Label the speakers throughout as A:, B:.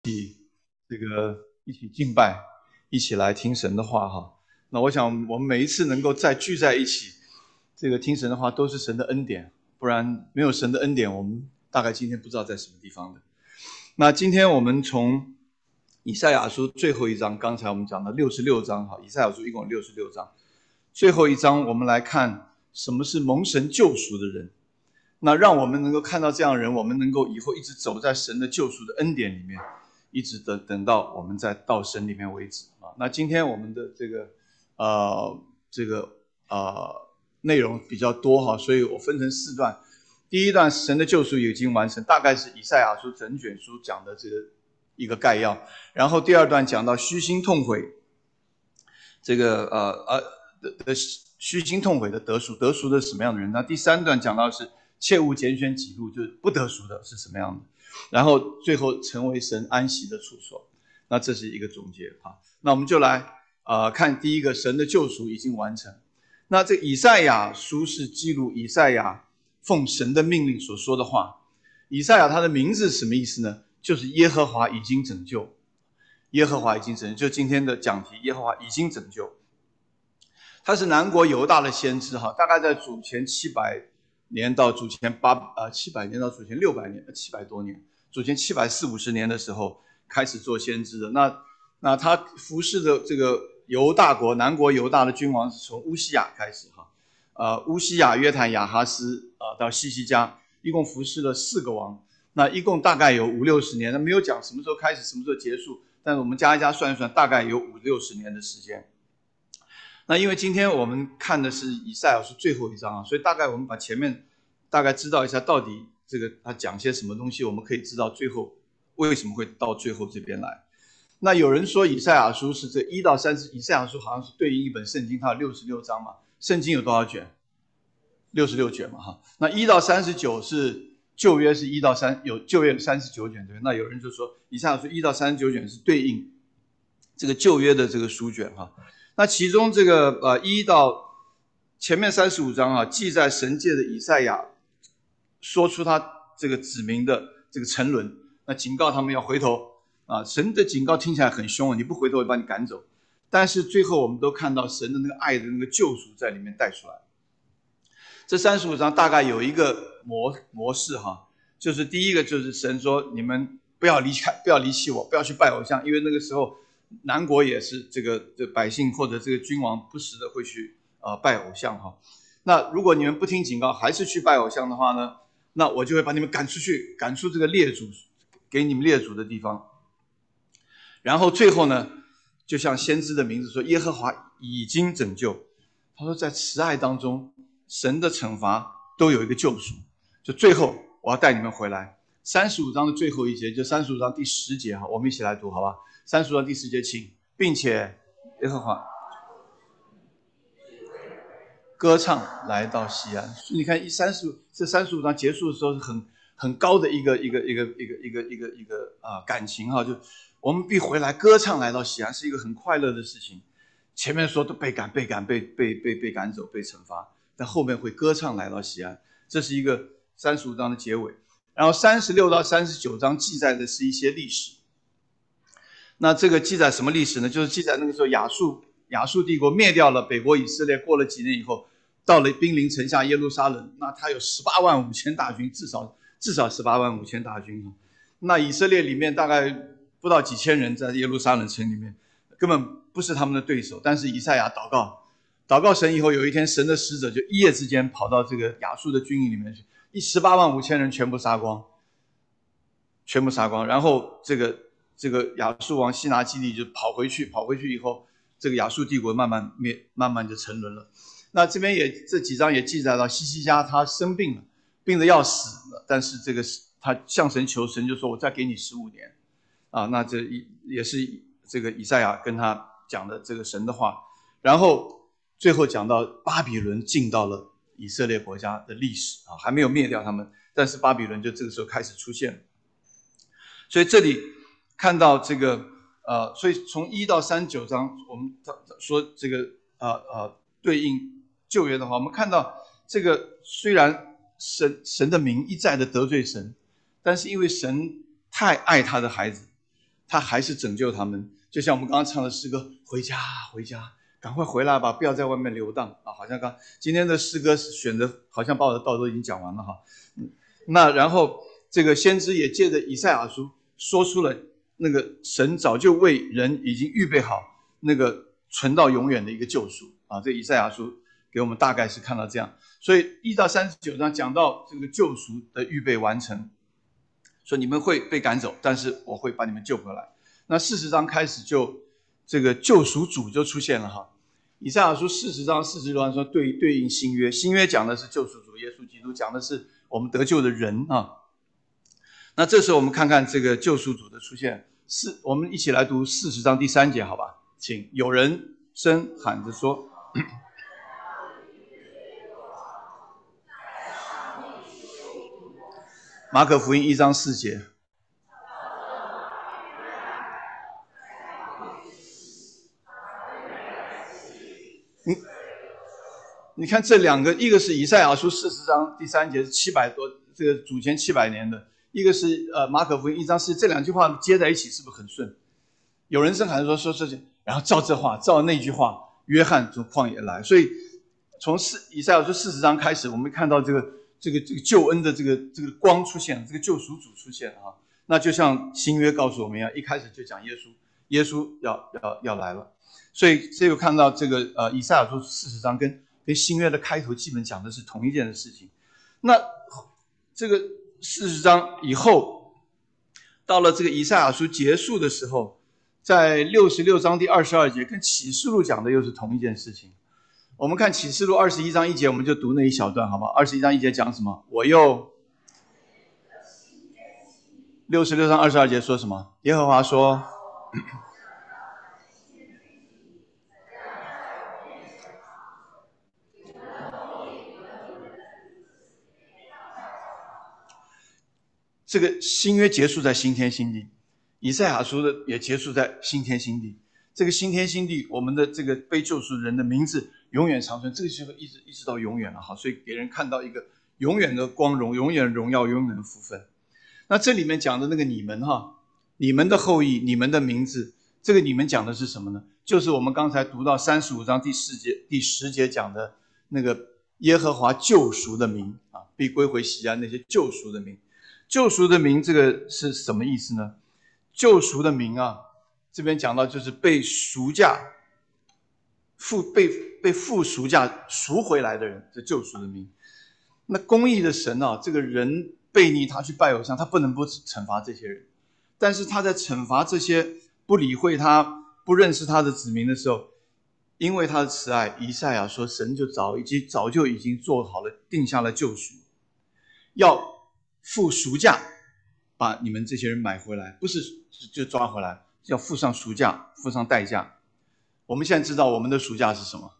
A: 一起敬拜，一起来听神的话哈。那我想我们每一次能够再聚在一起，听神的话都是神的恩典，不然没有神的恩典，我们大概今天不知道在什么地方的。那今天我们从以赛亚书最后一章，刚才我们讲的66章哈，以赛亚书一共有66章，最后一章我们来看什么是蒙神救赎的人。那让我们能够看到这样的人，我们能够以后一直走在神的救赎的恩典里面，一直等到我们再到神里面为止啊。那今天我们的内容比较多哈，所以我分成4段。第一段神的救赎已经完成，大概是以赛亚书整卷书讲的这个一个概要。然后第二段讲到虚心痛悔，虚心痛悔的得赎的是什么样的人？那第3段讲到的是切勿拣选己路，就是不得赎的是什么样的？然后最后成为神安息的处所。那这是一个总结哈。那我们就来看第一个，神的救赎已经完成。那这以赛亚书是记录以赛亚奉神的命令所说的话。以赛亚他的名字是什么意思呢？就是耶和华已经拯救。耶和华已经拯救，就今天的讲题，耶和华已经拯救。他是南国犹大的先知哈，大概在主前700年到主前700年到主前600年，700多年，主前740-50年的时候开始做先知的。那他服侍的这个犹大国南国犹大的君王是从乌西雅开始哈，乌西雅、约坦、亚哈斯到希西家，一共服侍了4个王，那一共大概有50-60年，那没有讲什么时候开始，什么时候结束，但是我们加一加算一算，大概有50-60年的时间。那因为今天我们看的是以赛亚书最后一章啊，所以大概我们把前面大概知道一下到底他讲些什么东西，我们可以知道最后为什么会到最后这边来。那有人说以赛亚书是这1到30，以赛亚书好像是对应一本圣经，它有66章嘛，圣经有多少卷？66卷嘛哈。那1到39是旧约，是1到3，有旧约39卷对不对？那有人就说以赛亚书1到39卷是对应这个旧约的这个书卷哈。那其中这个1到前面35章啊，记载神借的以赛亚说出他这个子民的这个沉沦，那警告他们要回头啊。神的警告听起来很凶，你不回头我把你赶走。但是最后我们都看到神的那个爱的那个救赎在里面带出来。这35章大概有一个模式哈，就是第一个就是神说你们不要离弃我，不要去拜偶像，因为那个时候南国也是这百姓或者这个君王不时的会去拜偶像哈。那如果你们不听警告还是去拜偶像的话呢，那我就会把你们赶出去，赶出这个列祖给你们列祖的地方。然后最后呢，就像先知的名字说，耶和华已经拯救。他说在慈爱当中，神的惩罚都有一个救赎，就最后我要带你们回来。35章的最后一节，就35章第10节哈，我们一起来读好吧。35章第10节，请，并且耶和华歌唱来到西安。你看这35章结束的时候是很高的一个感情哈，就我们必回来歌唱来到西安，是一个很快乐的事情。前面说都被赶被走被惩罚，但后面会歌唱来到西安，这是一个35章的结尾。然后36到39章记载的是一些历史。那这个记载什么历史呢？就是记载那个时候亚述帝国灭掉了北国以色列，过了几年以后，到了兵临城下耶路撒冷，那他有185000大军，至少185000大军。那以色列里面大概不到几千人在耶路撒冷城里面，根本不是他们的对手。但是以赛亚祷告神以后，有一天神的使者就一夜之间跑到这个亚述的军营里面去，185000人全部杀光。然后这个亚述王西拿基立就跑回去以后，这个亚述帝国慢慢就沉沦了。那这边这几章也记载到希西家他生病了，病得要死了，但是他向神求，神就说我再给你15年啊。那这也是这个以赛亚跟他讲的这个神的话。然后最后讲到巴比伦进到了以色列国家的历史啊，还没有灭掉他们，但是巴比伦就这个时候开始出现了。所以这里看到这个所以从1到39章我们说这个对应旧约的话，我们看到这个虽然神的名一再的得罪神，但是因为神太爱他的孩子， 他还是拯救他们。就像我们刚刚唱的诗歌，回家回家，赶快回来吧，不要在外面游荡啊！好像今天的诗歌选的，好像把我的道都已经讲完了哈。那然后这个先知也借着以赛亚书说出了那个神早就为人已经预备好那个存到永远的一个救赎啊。这以赛亚书给我们大概是看到这样，所以1到39章讲到这个救赎的预备完成，说你们会被赶走，但是我会把你们救回来。那40章开始就这个救赎主就出现了哈。以赛亚书40章46章说对应新约，新约讲的是救赎主耶稣基督，讲的是我们得救的人啊。那这时候我们看看这个救赎主的出现，我们一起来读40章第3节好吧？请有人声喊着说。马可福音1章4节。你看这两个，一个是以赛亚书40章第3节是700多，这个主前700年的，一个是马可福音1章4，这两句话接在一起是不是很顺？有人声喊说这些，然后照这话，照那句话，约翰从旷野来。所以从以赛亚书40章开始，我们看到这个救恩的这个光出现，这个救赎主出现啊。那就像新约告诉我们一样，一开始就讲耶稣要来了。所以这个看到这个以赛亚书40章跟新约的开头基本讲的是同一件事情。那这个40章以后，到了这个以赛亚书结束的时候，在66章第22节跟启示录讲的又是同一件事情。我们看启示录21章1节，我们就读那一小段好吗？21章1节讲什么？我又66章22节说什么？耶和华说这个新约结束在新天新地，以赛亚书的也结束在新天新地。这个新天新地，我们的这个被救赎人的名字永远长存，这个就一直到永远了哈。所以给人看到一个永远的光荣、永远的荣耀、永远的福分。那这里面讲的那个你们哈，你们的后裔、你们的名字，这个你们讲的是什么呢？就是我们刚才读到35章第10节讲的那个耶和华救赎的名啊，必归回锡安那些救赎的名。救赎的名这个是什么意思呢？救赎的名啊，这边讲到就是被赎价被付赎价赎回来的人，这救赎的名。那公义的神啊，这个人悖逆他去拜偶像，他不能不惩罚这些人，但是他在惩罚这些不理会他、不认识他的子民的时候，因为他的慈爱，以赛亚说神就早就已经做好了，定下了救赎，要付赎价把你们这些人买回来，不是就抓回来，要付上赎价，付上代价。我们现在知道我们的赎价是什么？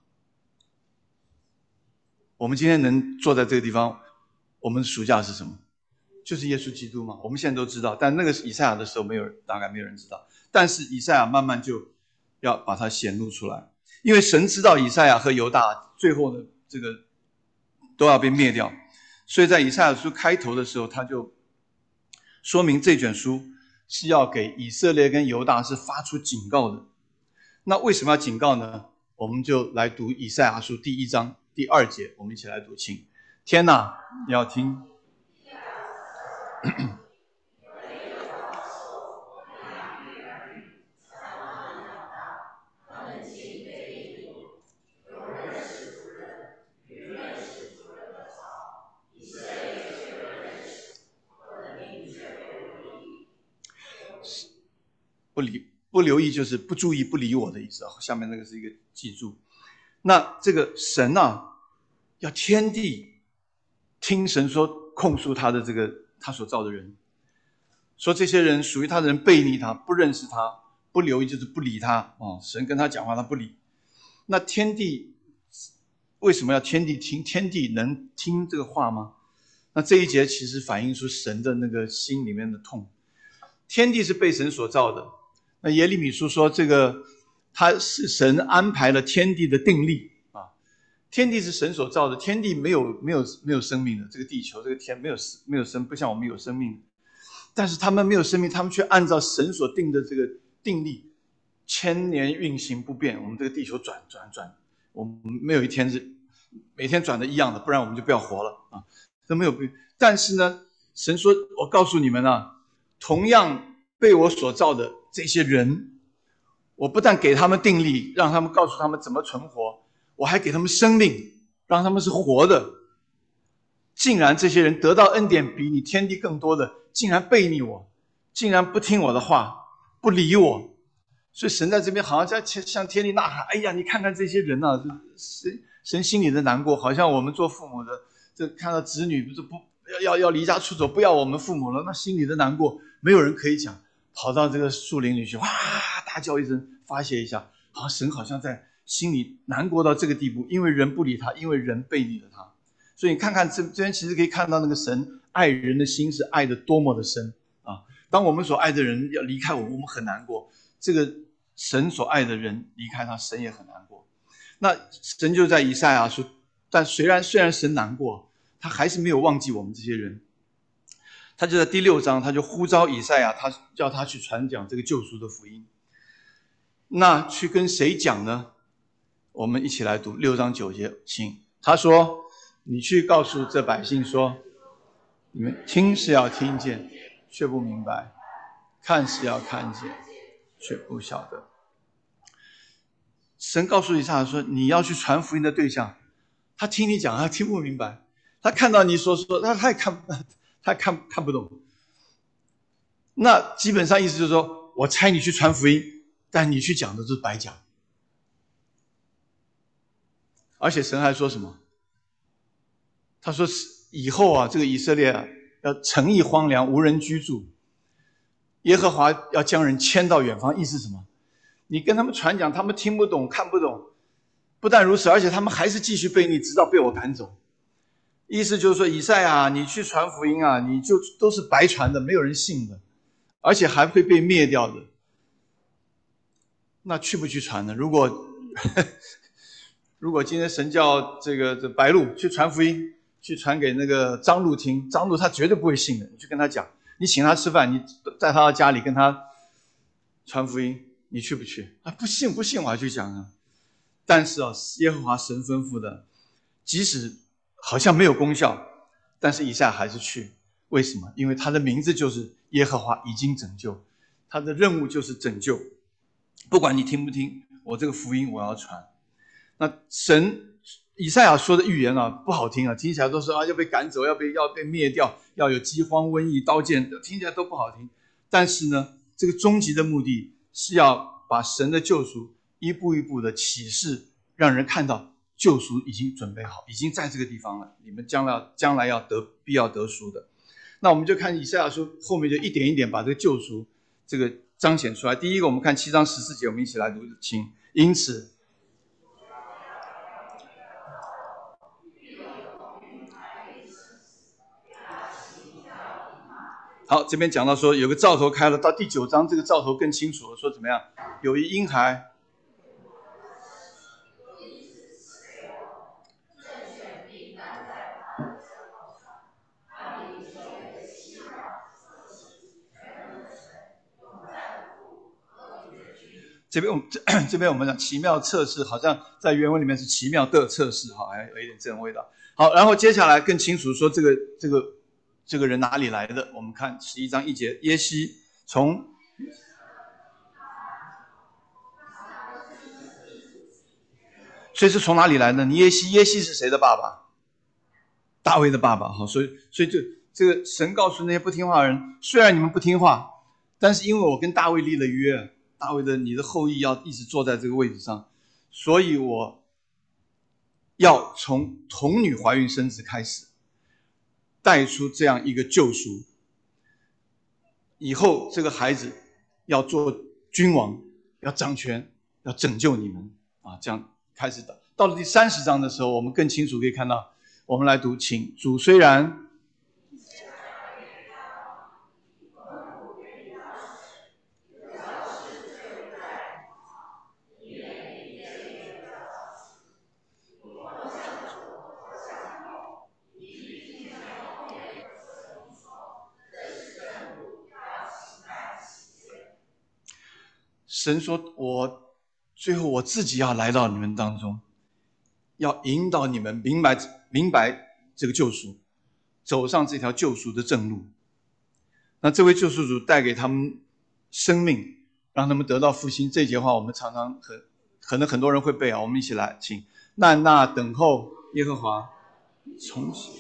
A: 我们今天能坐在这个地方，我们的赎价是什么？就是耶稣基督嘛。我们现在都知道，但那个以赛亚的时候大概没有人知道。但是以赛亚慢慢就要把它显露出来，因为神知道以赛亚和犹大最后的这个都要被灭掉，所以在以赛亚书开头的时候，他就说明这卷书是要给以色列跟犹大是发出警告的。那为什么要警告呢？我们就来读以赛亚书第1章第2节，我们一起来读，请天哪，你要听。不留意就是不注意、不理我的意思啊。下面那个是一个记住。那这个神啊，要天地听神说控诉他的这个他所造的人，说这些人属于他的人背逆他，不认识他，不留意就是不理他啊。神跟他讲话他不理。那天地为什么要天地听？天地能听这个话吗？那这一节其实反映出神的那个心里面的痛。天地是被神所造的，那耶利米书说这个他是神安排了天地的定力啊，天地是神所造的，天地没有生命的，这个地球这个天没有生，不像我们有生命。 但是他们没有生命，他们却按照神所定的这个定力，千年运行不变。我们这个地球转，我们没有一天是每天转的一样的，不然我们就不要活了啊！都没有变。但是呢，神说：“我告诉你们啊，同样被我所造的这些人，我不但给他们定力，让他们告诉他们怎么存活，我还给他们生命，让他们是活的。竟然这些人得到恩典比你天地更多的，竟然背逆我，竟然不听我的话，不理我。所以神在这边好像在向天地呐喊：哎呀，你看看这些人啊，神心里的难过，好像我们做父母的，这看到子女不要离家出走，不要我们父母了，那心里的难过没有人可以讲，跑到这个树林里去，哇，大叫一声，发泄一下，好像神好像在心里难过到这个地步，因为人不理他，因为人背逆了他。所以你看看这边其实可以看到那个神爱人的心是爱的多么的深啊！当我们所爱的人要离开我们，我们很难过。这个神所爱的人离开他，神也很难过。那神就在以赛亚说，但虽然神难过，他还是没有忘记我们这些人。他就在第6章，他就呼召以赛亚，他叫他去传讲这个救赎的福音。那去跟谁讲呢？我们一起来读6章9节，请他说：“你去告诉这百姓说，你们听是要听见，却不明白；看是要看见，却不晓得。”神告诉以赛亚说：“你要去传福音的对象，他听你讲，他听不明白；他看到你所说，他也看不懂。那基本上意思就是说，我差你去传福音，但你去讲的是白讲。而且神还说什么？他说以后啊，这个以色列啊，要城邑荒凉，无人居住。耶和华要将人迁到远方，意思是什么？你跟他们传讲，他们听不懂，看不懂。不但如此，而且他们还是继续背逆，直到被我赶走。意思就是说，以赛亚，你去传福音啊，你就都是白传的，没有人信的，而且还会被灭掉的。那去不去传呢？如果今天神叫这白鹿去传福音，去传给那个张鹿听，张鹿他绝对不会信的。你去跟他讲，你请他吃饭，你在他的家里跟他传福音，你去不去？啊，不信，我还去讲啊。但是啊，耶和华神吩咐的，即使好像没有功效，但是以赛亚还是去。为什么？因为他的名字就是耶和华已经拯救，他的任务就是拯救。不管你听不听，我这个福音我要传。那神以赛亚说的预言啊，不好听啊，听起来都是啊要被赶走，要被灭掉，要有饥荒、瘟疫、刀剑，听起来都不好听。但是呢，这个终极的目的是要把神的救赎一步一步的启示，让人看到救赎已经准备好，已经在这个地方了，你们将来必要得赎的。那我们就看以赛亚书后面就一点一点把这个救赎这个彰显出来。第一个，我们看7章14节，我们一起来读，请。因此，好，这边讲到说有个兆头开了，到第9章这个兆头更清楚了，说怎么样？有一婴孩。这边我们讲奇妙测试，好像在原文里面是奇妙的测试，哈，还有一点这种味道。好，然后接下来更清楚说这个人哪里来的？我们看11章1节，耶西从，所以是从哪里来的？耶西是谁的爸爸？大卫的爸爸。好，所以就这个神告诉那些不听话的人，虽然你们不听话，但是因为我跟大卫立了约，大卫的你的后裔要一直坐在这个位置上，所以我要从童女怀孕生子开始，带出这样一个救赎。以后这个孩子要做君王，要掌权，要拯救你们啊！这样开始的。到了第30章的时候，我们更清楚可以看到，我们来读，请。主虽然神说最后我自己要来到你们当中，要引导你们明白这个救赎，走上这条救赎的正路。那这位救赎主带给他们生命，让他们得到复兴。这节话我们常常可能很多人会背啊，我们一起来，请。那等候耶和华重新。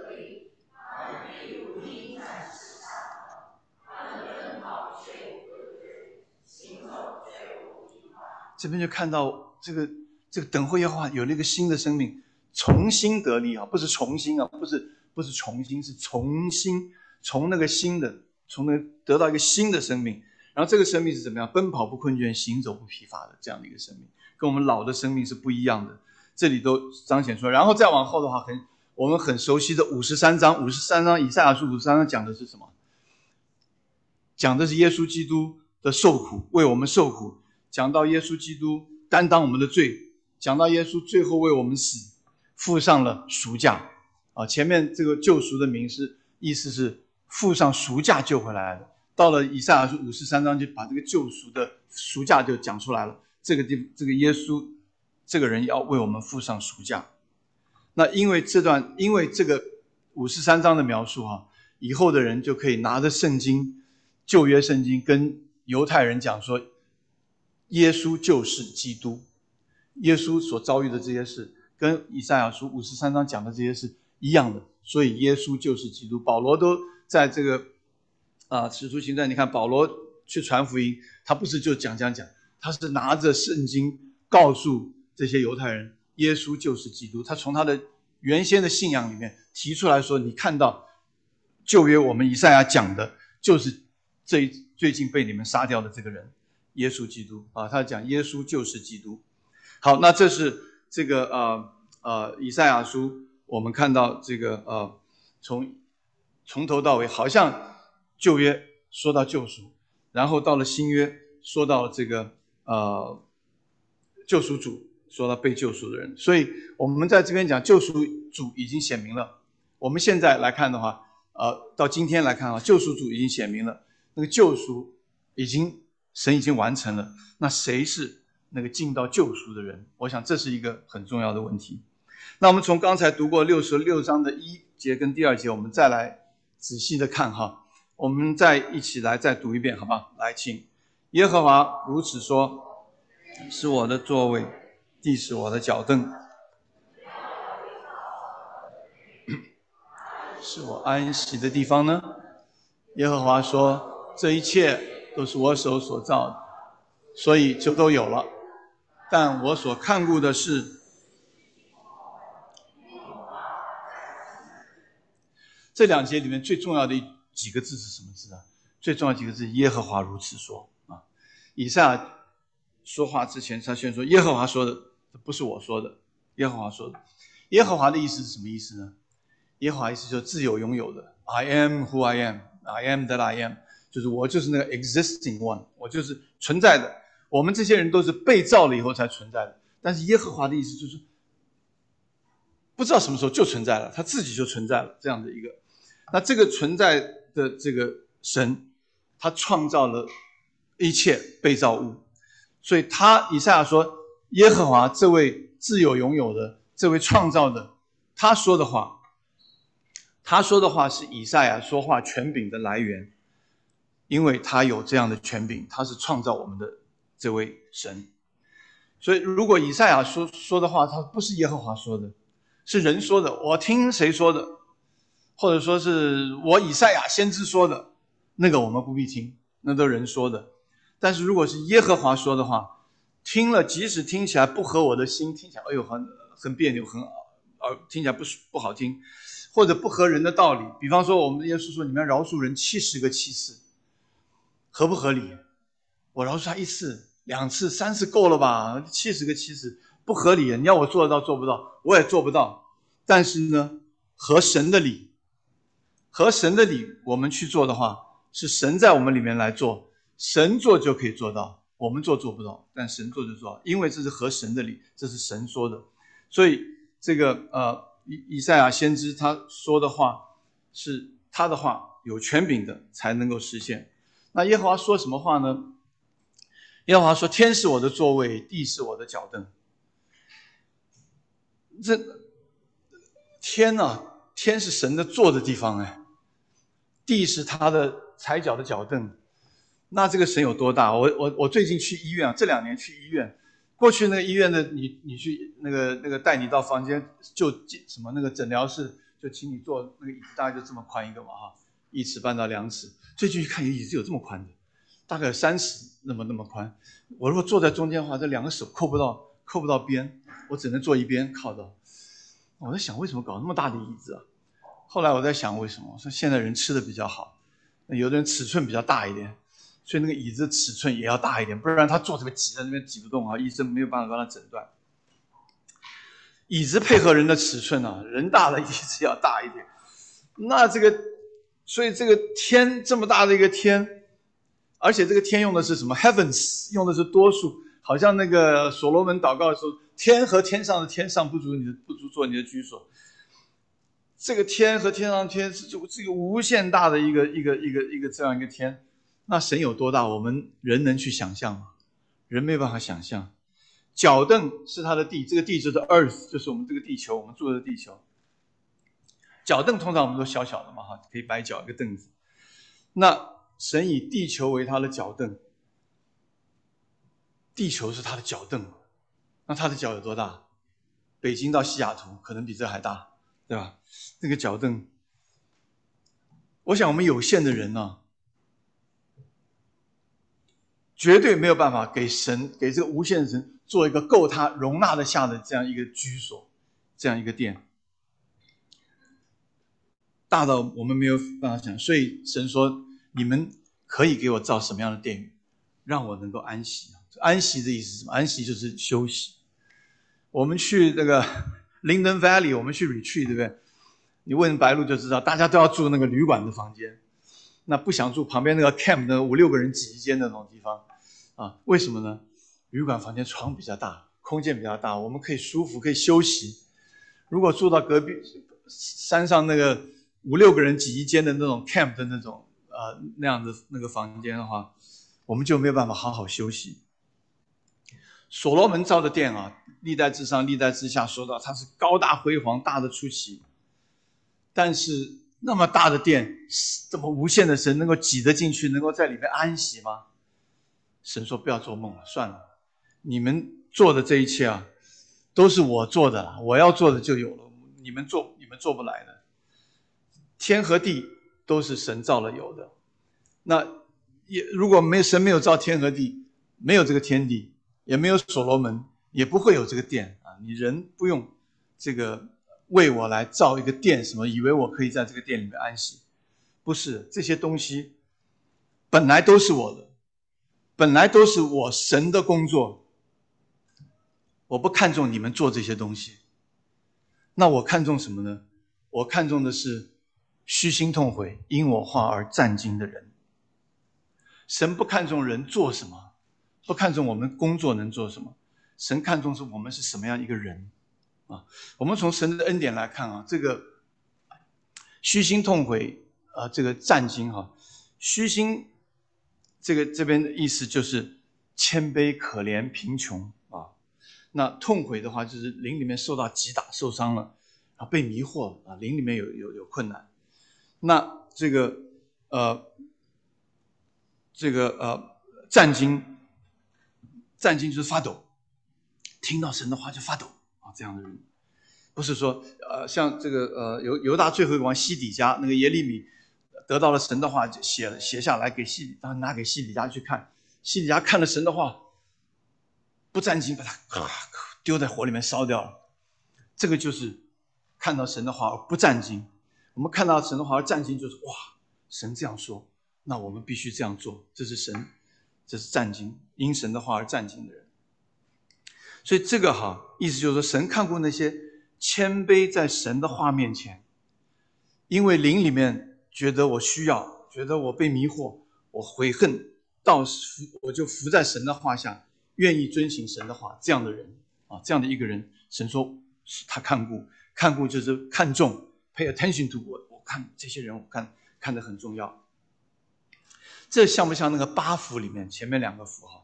A: 这边就看到这个等候耶和华有了一个新的生命，重新得力啊，不是重新啊，不是重新，是重新，从那个新的，从那得到一个新的生命。然后这个生命是怎么样？奔跑不困倦，行走不疲乏的这样的一个生命，跟我们老的生命是不一样的。这里都彰显出来。然后再往后的话，我们很熟悉的53章，以赛亚书53章讲的是什么？讲的是耶稣基督的受苦，为我们受苦。讲到耶稣基督担当我们的罪，讲到耶稣最后为我们死，付上了赎价啊。前面这个救赎的名是意思是付上赎价救回来的。到了以赛亚书53章就把这个救赎的赎价就讲出来了。这个耶稣这个人要为我们付上赎价。那因为这个53章的描述啊，以后的人就可以拿着圣经，旧约圣经跟犹太人讲说，耶稣就是基督。耶稣所遭遇的这些事跟以赛亚书53章讲的这些是一样的，所以耶稣就是基督。保罗都在这个使徒行传，你看保罗去传福音，他不是就讲，他是拿着圣经告诉这些犹太人，耶稣就是基督。他从他的原先的信仰里面提出来说，你看到旧约我们以赛亚讲的就是最近被你们杀掉的这个人，耶稣基督啊，他讲耶稣就是基督。好，那这是这个以赛亚书，我们看到这个从头到尾，好像旧约说到救赎，然后到了新约说到这个救赎主，说到被救赎的人。所以我们在这边讲救赎主已经显明了。我们现在来看的话，到今天来看的话，救赎主已经显明了，那个救赎神已经完成了。那谁是那个进到救赎的人？我想这是一个很重要的问题。那我们从刚才读过66章的1节跟第2节，我们再来仔细的看哈。我们一起来再读一遍，好吧？来，请。耶和华如此说：是我的座位，地是我的脚凳，是我安息的地方呢？耶和华说：这一切都是我手所造的，所以就都有了。但我所看顾的是，这2节里面最重要的几个字是什么字啊？最重要的几个字，耶和华如此说啊。以赛亚说话之前，他先说耶和华说的，这不是我说的，耶和华说的。耶和华的意思是什么意思呢？耶和华意思就是自有拥有的 ，I am who I am, I am that I am， 就是我就是那个 existing one， 我就是存在的。我们这些人都是被造了以后才存在的，但是耶和华的意思就是不知道什么时候就存在了，他自己就存在了，这样的一个。那这个存在的这个神，他创造了一切被造物，所以以赛亚说，耶和华这位自有拥有的，这位创造的，他说的话是以赛亚说话权柄的来源，因为他有这样的权柄，他是创造我们的这位神。所以如果以赛亚说的话，他不是耶和华说的，是人说的，我听谁说的，或者说是我以赛亚先知说的，那个我们不必听，那都人说的。但是如果是耶和华说的话，听了即使听起来不合我的心，听起来哎呦很别扭，听起来不好听，或者不合人的道理。比方说我们耶稣说你们要饶恕人70个7次，合不合理？我饶恕他1次2次3次够了吧？70个7次不合理，你要我做得到做不到？我也做不到。但是呢，合神的理我们去做的话，是神在我们里面来做，神做就可以做到，我们做不到，但神做就做到，因为这是合神的理，这是神说的。所以这个以赛亚先知他说的话是他的话，有权柄的才能够实现。那耶和华说什么话呢？ 耶和华说：天是我的座位，地是我的脚凳。这天啊，天是神的坐的地方哎，地是他的踩脚的脚凳。那这个神有多大？我最近去医院啊，这2年去医院，过去那个医院的你去那个带你到房间就什么那个诊疗室，就请你坐那个椅子，大概就这么宽一个嘛哈，1尺半到2尺。最近去看椅子有这么宽的，大概有3尺那么宽。我如果坐在中间的话，这2个手扣不到边，我只能坐一边靠到。我在想为什么搞那么大的椅子啊？后来我在想为什么？我说现在人吃的比较好，有的人尺寸比较大一点。所以那个椅子尺寸也要大一点，不然他坐这个挤在那边挤不动啊，医生没有办法帮他诊断。椅子配合人的尺寸啊，人大的椅子要大一点。那所以这个天这么大的一个天，而且这个天用的是什么 heavens， 用的是多数，好像那个所罗门祷告的时候，天和天上的天上不足做你的居所。这个天和天上的天是这个无限大的一个这样一个天。那神有多大，我们人能去想象吗？人没办法想象。脚凳是他的地，这个地就是 earth， 就是我们这个地球，我们住的地球。脚凳通常我们都小小的嘛，可以摆脚一个凳子。那神以地球为他的脚凳，地球是他的脚凳，那他的脚有多大？北京到西雅图可能比这还大，对吧？那个脚凳，我想我们有限的人呢，绝对没有办法给这个无限的神做一个够他容纳得下的这样一个居所，这样一个殿，大到我们没有办法想。所以神说：你们可以给我造什么样的殿宇，让我能够安息。安息的意思是什么？安息就是休息。我们去那个 Linden Valley， 我们去 retreat， 对不对？你问白鹿就知道，大家都要住那个旅馆的房间，那不想住旁边那个 camp 的5-6个人挤一间的那种地方啊？为什么呢？旅馆房间床比较大，空间比较大，我们可以舒服，可以休息。如果住到隔壁山上那个5-6个人挤一间的那种 camp 的那种那样的那个房间的话，我们就没有办法好好休息。所罗门造的殿啊，历代之上历代之下说到它是高大辉煌，大的出奇。但是那么大的殿，这么无限的神能够挤得进去，能够在里面安息吗？神说不要做梦了，算了，你们做的这一切啊，都是我做的了，我要做的就有了，你们做不来的。天和地都是神造了有的，那如果神没有造天和地，没有这个天地，也没有所罗门，也不会有这个殿啊！你人不用这个为我来造一个殿，什么以为我可以在这个殿里面安息？不是，这些东西本来都是我的，本来都是我神的工作。我不看重你们做这些东西，那我看重什么呢？我看重的是虚心痛悔、因我话而战兢的人。神不看重人做什么，不看重我们工作能做什么，神看重是我们是什么样一个人啊。我们从神的恩典来看啊，这个虚心痛悔这个战兢虚心这边的意思就是谦卑、可怜、贫穷啊。那痛悔的话就是灵里面受到击打、受伤了，然后被迷惑啊，灵里面有困难。那战兢就是发抖，听到神的话就发抖啊，这样的人。不是说像这个犹大最后一个王西底家，那个耶利米得到了神的话，就写下来给拿给西底家去看，西底家看了神的话，不战兢，把它丢在火里面烧掉了。这个就是看到神的话而不战兢。我们看到神的话而战兢，就是哇，神这样说，那我们必须这样做，这是战兢，因神的话而战兢的人。所以这个意思就是说，神看过那些谦卑在神的话面前，因为灵里面觉得我需要，觉得我被迷惑，我悔恨，我就服在神的话下，愿意遵行神的话，这样的人这样的一个人，神说他看顾就是看重 ，pay attention to 我看这些人，我看得很重要。这像不像那个8福里面前面2个福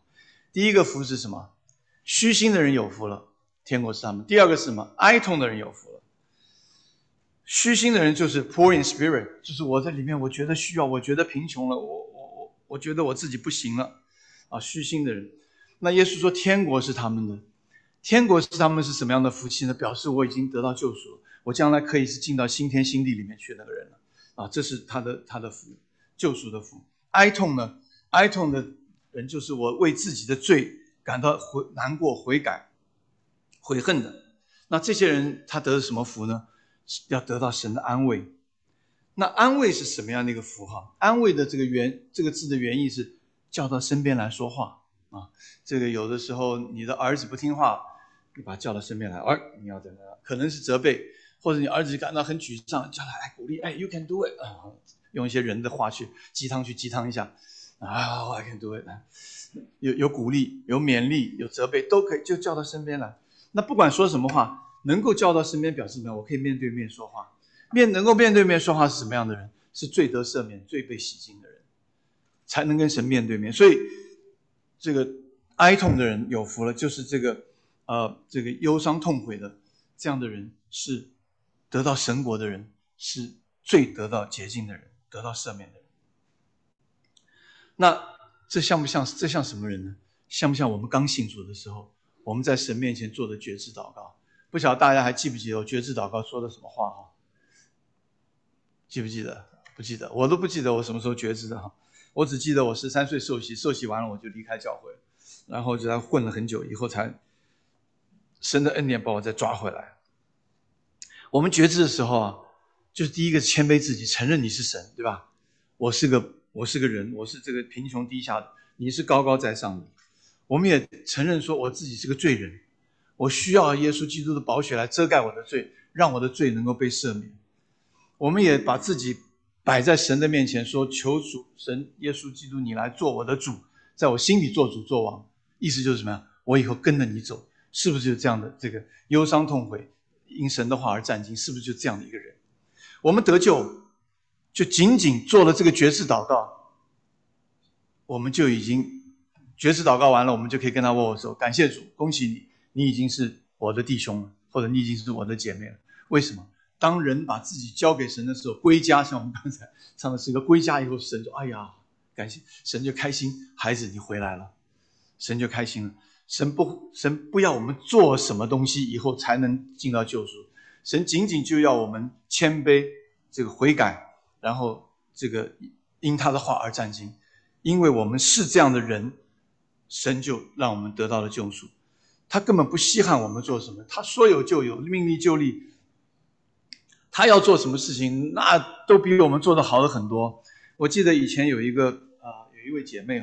A: 第一个福是什么？虚心的人有福了，天国是他们。第二个是什么？哀痛的人有福了。虚心的人就是 poor in spirit， 就是我在里面我觉得需要，我觉得贫穷了，我觉得我自己不行了啊，虚心的人。那耶稣说天国是他们的，天国是他们是什么样的福气呢？表示我已经得到救赎了，我将来可以是进到新天新地里面去那个人了啊，这是他的福，救赎的福。哀痛呢？哀痛的人就是我为自己的罪感到难过、悔改、悔恨的。那这些人他得了什么福呢？要得到神的安慰。那安慰是什么样的一个符号？安慰的这个字的原意是叫到身边来说话啊。这个有的时候你的儿子不听话，你把他叫到身边来，你要怎么样？可能是责备，或者你儿子感到很沮丧，叫他来鼓励，you can do it，用一些人的话去鸡汤一下，I can do it，有鼓励，有勉励，有责备，都可以，就叫到身边来。那不管说什么话，能够叫到身边，表示什么？我可以面对面说话。能够面对面说话是什么样的人？是最得赦免、最被洗净的人，才能跟神面对面。所以，这个哀痛的人有福了，就是这个忧伤痛悔的这样的人，是得到神国的人，是最得到洁净的人，得到赦免的人。那这像什么人呢？像不像我们刚信主的时候，我们在神面前做的决志祷告？不晓得大家还记不记得我决志祷告说的什么话哈？记不记得？不记得，我都不记得我什么时候决志的哈。我只记得我13岁受洗完了我就离开教会，然后就在混了很久以后才神的恩典把我再抓回来。我们决志的时候啊，就是第一个谦卑自己，承认你是神，对吧？我是个人，我是这个贫穷低下的，你是高高在上的。我们也承认说我自己是个罪人，我需要耶稣基督的宝血来遮盖我的罪，让我的罪能够被赦免。我们也把自己摆在神的面前，说求主神耶稣基督你来做我的主，在我心里做主做王。意思就是什么呀？我以后跟着你走，是不是就这样的？这个忧伤痛悔因神的话而战兢，是不是就这样的一个人？我们得救就仅仅做了这个决志祷告，我们就已经决志祷告完了，我们就可以跟他握握手，感谢主，恭喜你，你已经是我的弟兄了，或者你已经是我的姐妹了。为什么？当人把自己交给神的时候，归家，像我们刚才唱的是一个归家以后，神就哎呀，感谢神就开心，孩子你回来了，神就开心了。神不要我们做什么东西以后才能进到救赎，神仅仅就要我们谦卑，这个悔改，然后这个因他的话而战兢，因为我们是这样的人，神就让我们得到了救赎。他根本不稀罕我们做什么，他说有就有，命立就立。他要做什么事情，那都比我们做的好的很多。我记得以前有一位姐妹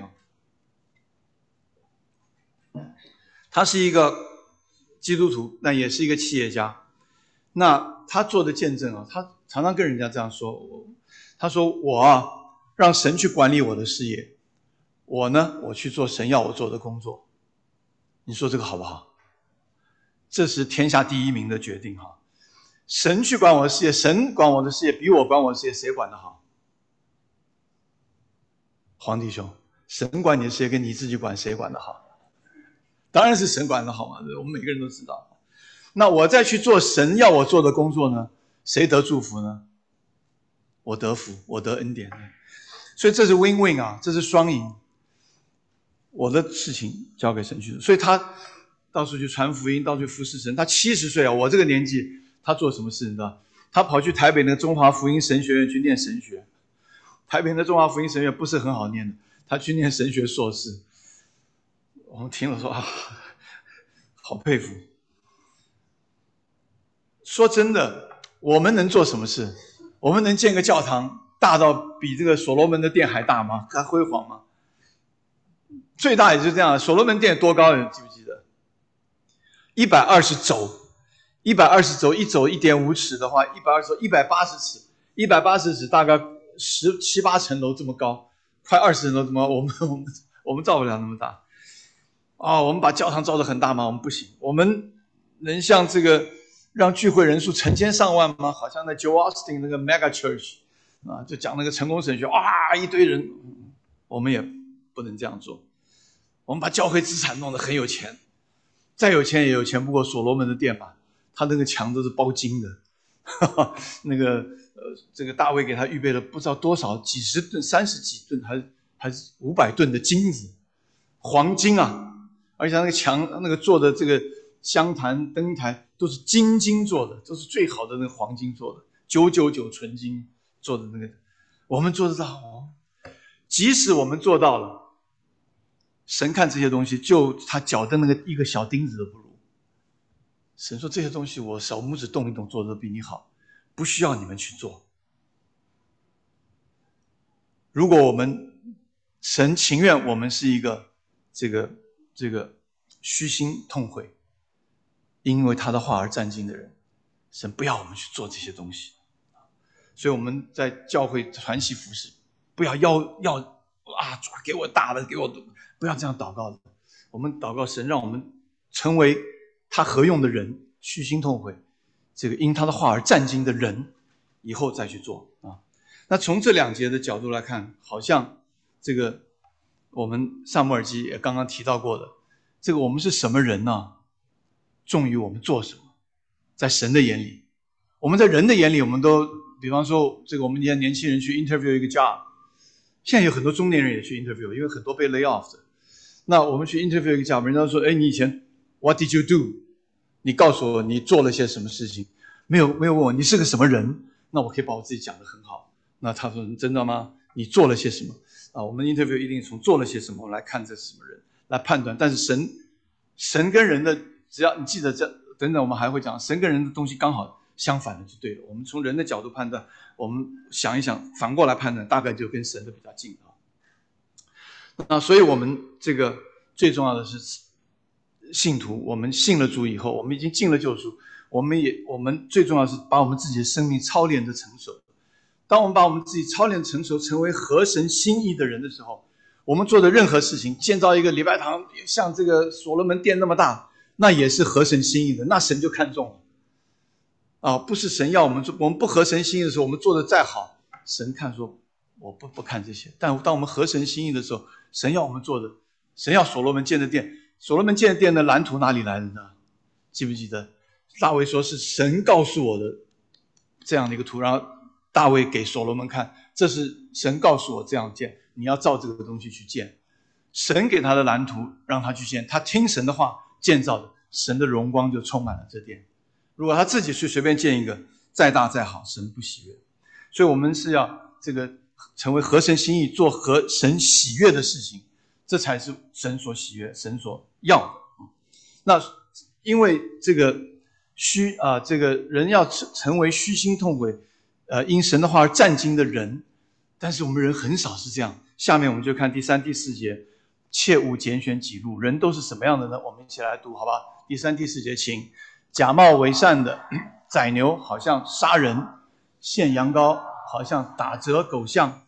A: 她是一个基督徒，但也是一个企业家。那她做的见证她常常跟人家这样说，她说我让神去管理我的事业，我去做神要我做的工作。你说这个好不好？这是天下第一名的决定哈。神去管我的事业，神管我的事业比我管我的事业谁管得好？黄弟兄，神管你的事业跟你自己管谁管得好？当然是神管得好嘛，我们每个人都知道。那我再去做神要我做的工作呢，谁得祝福呢？我得福，我得恩典。所以这是 win-win 啊，这是双赢。我的事情交给神去做，所以他到处去传福音，到处去服侍神。他70岁我这个年纪，他做什么事你知道？他跑去台北那个中华福音神学院去念神学。台北的中华福音神学院不是很好念的，他去念神学硕士。我们听了说好佩服。说真的，我们能做什么事？我们能建个教堂大到比这个所罗门的殿还大吗？还辉煌吗？最大也就是这样。所罗门殿多高你记不记得？120肘，120肘，一肘1.5尺的话，120肘180尺，180尺大概17、8层楼这么高，快20层楼这么高，我们造不了那么大。我们把教堂造得很大吗？我们不行。我们能像这个让聚会人数成千上万吗？好像在 Joel Austin 那个 Mega Church 就讲那个成功神学，一堆人，我们也不能这样做。 我们把教会资产弄得很有钱，再有钱也有钱不过所罗门的殿嘛，他那个墙都是包金的，那个这个大卫给他预备了不知道多少几十吨、30几吨还是500吨的金子、黄金啊，而且他那个墙那个做的这个香坛、灯台都是金做的，都是最好的那个黄金做的，999纯金做的那个，我们做得到哦。即使我们做到了，神看这些东西，就他脚的那个一个小钉子都不如。神说这些东西我手拇指动一动做的比你好，不需要你们去做。如果我们神情愿我们是一个这个虚心痛悔，因为他的话而战兢的人，神不要我们去做这些东西。所以我们在教会传习服事，不要给我大的，给我不要这样祷告的。我们祷告神让我们成为他合用的人，虚心痛悔，这个因他的话而战兢的人，以后再去做啊。那从这2节的角度来看，好像这个我们撒母耳记也刚刚提到过的，这个我们是什么人呢？重于我们做什么。在神的眼里，我们在人的眼里，我们都比方说这个我们年轻人去 interview 一个 job， 现在有很多中年人也去 interview， 因为很多被 lay off 的。那我们去 interview 一个 job， 人家说你以前 what did you do， 你告诉我你做了些什么事情，没有问我你是个什么人，那我可以把我自己讲得很好。那他说真的吗？你做了些什么啊？我们 interview 一定从做了些什么来看这是什么人来判断。但是神跟人的，只要你记得这等等，我们还会讲神跟人的东西刚好相反的就对了。我们从人的角度判断，我们想一想反过来判断，大概就跟神的比较近啊。那所以我们这个最重要的是信徒，我们信了主以后，我们已经进了救赎，我们最重要的是把我们自己的生命操练的成熟。当我们把我们自己操练成熟，成为合神心意的人的时候，我们做的任何事情，建造一个礼拜堂像这个所罗门殿那么大，那也是合神心意的，那神就看中了啊！不是神要我们做，我们不合神心意的时候，我们做的再好，神看说我不看这些。但当我们合神心意的时候，神要我们做的，神要所罗门建的殿，所罗门建的殿的蓝图哪里来的呢？记不记得大卫说是神告诉我的这样的一个图，然后大卫给所罗门看，这是神告诉我这样建，你要照这个东西去建。神给他的蓝图让他去建，他听神的话建造的，神的荣光就充满了这殿。如果他自己去随便建一个，再大再好，神不喜悦。所以我们是要这个成为合神心意，做合神喜悦的事情，这才是神所喜悦，神所要的。那因为这个这个人要成为虚心痛悔，因神的话而战兢的人，但是我们人很少是这样。下面我们就看第3、第4节，切勿拣选己路。人都是什么样的呢？我们一起来读好吧。第3、第4节，请。假冒为善的宰牛好像杀人，献羊羔好像打折狗项。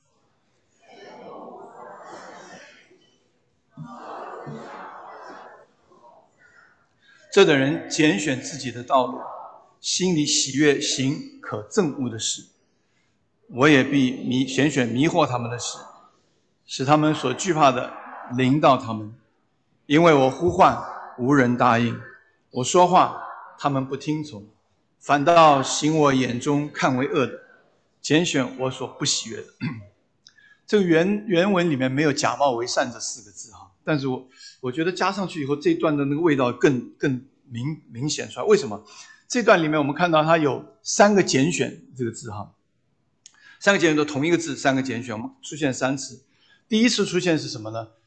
A: 这等人拣选自己的道路，心里喜悦行可憎恶的事。我也必选迷惑他们的事，使他们所惧怕的临到他们。因为我呼唤无人答应，我说话他们不听从，反倒行我眼中看为恶的，拣选我所不喜悦的。这个原文里面没有假冒为善这4个字哈，但是我觉得加上去以后，这段的那个味道更明显出来。为什么？这段里面我们看到它有3个拣选这个字哈，3个拣选都同一个字，3个拣选我们出现3次。第一次出现是什么呢？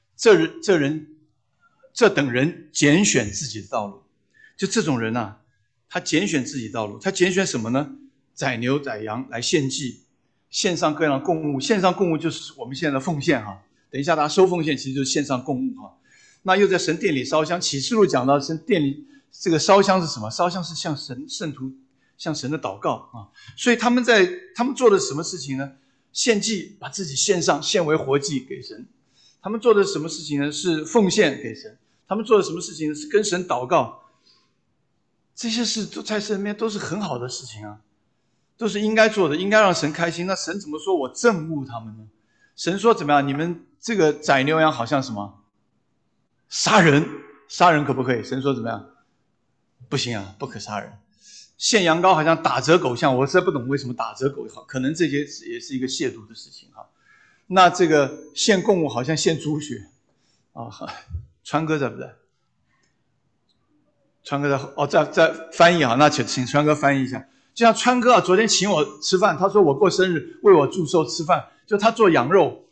A: 这等人拣选自己的道路。就这种人啊，他拣选自己道路，他拣选什么呢？宰牛宰羊来献祭，献上各样供物。献上供物就是我们现在的奉献哈。等一下大家收奉献其实就是献上供物哈。那又在神殿里烧香，启示录讲到神殿里这个烧香是什么？烧香是向圣徒向神的祷告啊。所以他们做的什么事情呢？献祭，把自己献上，献为活祭给神。他们做的什么事情呢？是奉献给神。他们做的什么事情呢？是跟神祷告。这些事在神面都是很好的事情啊，都是应该做的，应该让神开心。那神怎么说我憎恶他们呢？神说怎么样？你们这个宰牛羊好像什么？ 杀人可不可以？神说怎么样？不行啊，不可杀人。献羊羔好像打折狗像，我实在不懂为什么打折狗好，可能这些也是一个亵渎的事情哈。那这个献供物好像献猪血啊，川哥在不在？川哥在翻译啊，那请川哥翻译一下。就像川哥啊，昨天请我吃饭，他说我过生日为我祝寿吃饭，就他做羊肉，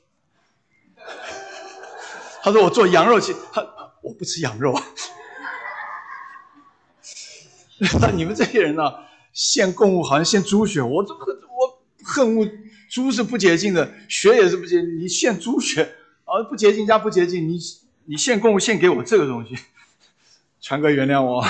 A: 他说我做羊肉我不吃羊肉啊。那你们这些人呢、献供物好像献猪血，我恨恶猪是不洁净的，血也是不洁净，你献猪血啊，不洁净加不洁净，你献供物献给我这个东西，川哥原谅我。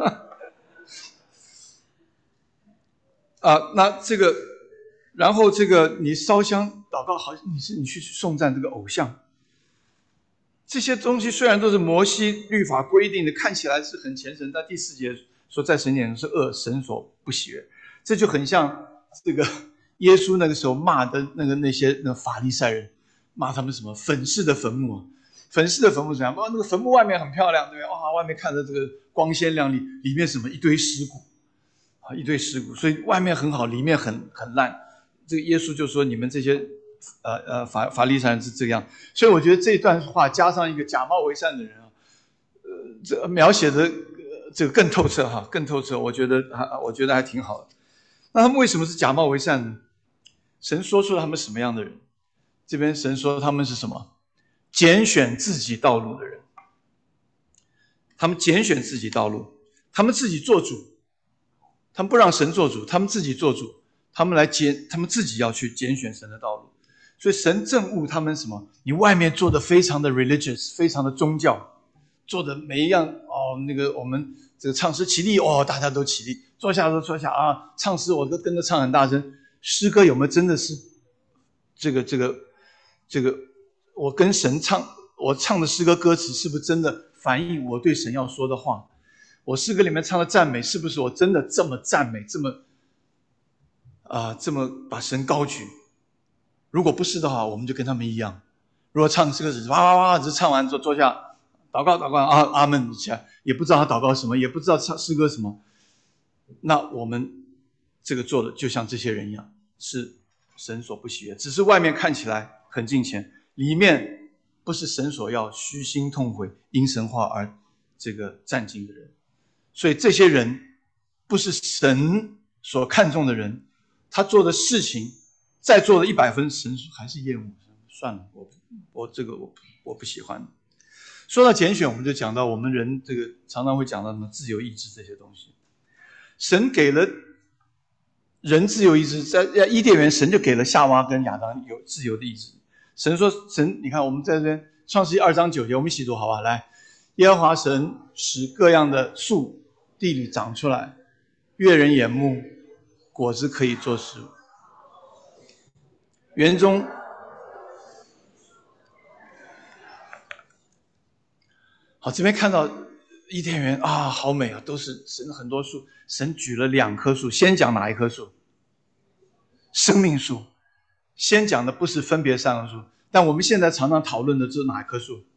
A: 那这个，然后这个你烧香祷告，好像你去颂赞这个偶像，这些东西虽然都是摩西律法规定的，看起来是很虔诚，但第4节说在神眼中是恶，神所不喜悦，这就很像这个耶稣那个时候骂的那些法利赛人，骂他们什么粉饰的坟墓啊，粉饰的坟墓怎样？那个坟墓外面很漂亮，对吧？哇，外面看着这个光鲜亮丽，里面什么一堆尸骨。一堆尸骨，所以外面很好，里面很烂。这个耶稣就说你们这些法利赛人是这样，所以我觉得这一段话加上一个假冒为善的人啊，这描写的这个更透彻哈，更透彻，我觉得还挺好的。那他们为什么是假冒为善呢？神说出了他们什么样的人？这边神说他们是什么？拣选自己道路的人。他们拣选自己道路，他们自己做主。他们不让神做主，他们自己做主，他们自己要去拣选神的道路。所以神憎恶他们什么？你外面做的非常的 religious， 非常的宗教，做的每一样我们这个唱诗起立大家都起立，坐下都坐下啊，唱诗我都跟着唱很大声。诗歌有没有真的是这个我跟神唱，我唱的诗歌歌词是不是真的反映我对神要说的话？我诗歌里面唱的赞美，是不是我真的这么赞美，这么把神高举？如果不是的话，我们就跟他们一样。如果唱诗歌只是哇哇哇，只是唱完之后坐下祷告阿们一下，也不知道他祷告什么，也不知道唱诗歌什么，那我们这个做的就像这些人一样，是神所不喜悦，只是外面看起来很敬虔，里面不是神所要，虚心痛悔，因神话而这个战兢的人。所以这些人不是神所看重的人，他做的事情再做了100分，神还是厌恶，算了，我不喜欢。说到拣选，我们就讲到我们人这个常常会讲到什么自由意志这些东西。神给了人自由意志，在伊甸园神就给了夏娃跟亚当有自由的意志。神说，你看我们在这边创世纪2章9节，我们一起读好吧？来，耶和华神使各样的树地里长出来，悦人眼目，果子可以做食物。园中好，这边看到伊甸园啊，好美啊，都是神很多树。神举了2棵树，先讲哪一棵树？生命树。先讲的不是分别善恶树，但我们现在常常讨论的是哪一棵树？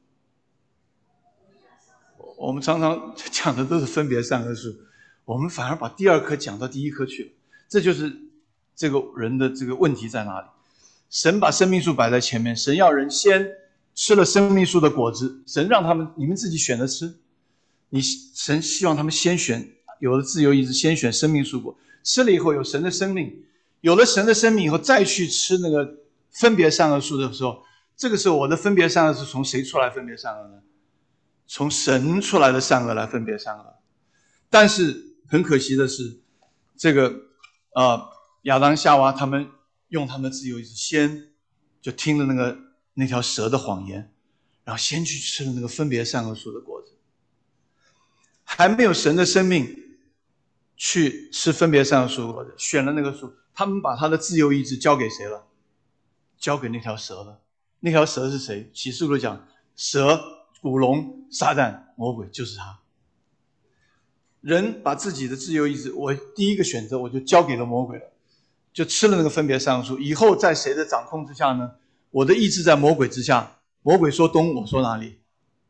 A: 我们常常讲的都是分别善恶树，我们反而把第2棵讲到第1棵去了。这就是这个人的这个问题在哪里？神把生命树摆在前面，神要人先吃了生命树的果子，神让你们自己选着吃。神希望他们先选，有了自由意志，先选生命树果，吃了以后有神的生命，有了神的生命以后再去吃那个分别善恶树的时候，这个时候我的分别善恶是从谁出来分别善恶呢？从神出来的善恶来分别善恶。但是很可惜的是，这个亚当夏娃他们用他们的自由意志，先就听了那条蛇的谎言，然后先去吃了那个分别善恶树的果子，还没有神的生命去吃分别善恶树的果子，选了那个树，他们把他的自由意志交给谁了？交给那条蛇了。那条蛇是谁？启示录讲蛇、古龙、撒旦、魔鬼，就是他。人把自己的自由意志，我第一个选择我就交给了魔鬼了，就吃了那个分别善恶树。以后在谁的掌控之下呢？我的意志在魔鬼之下，魔鬼说东，我说哪里？